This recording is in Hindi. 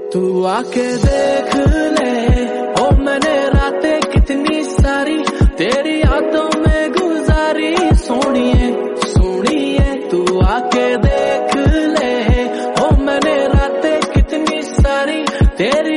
तू आके देख ले, ओ मैंने रातें कितनी सारी तेरी यादों में गुजारी। सोनिए सोनिए तू आके देख ले, ओ मैंने रातें कितनी सारी तेरी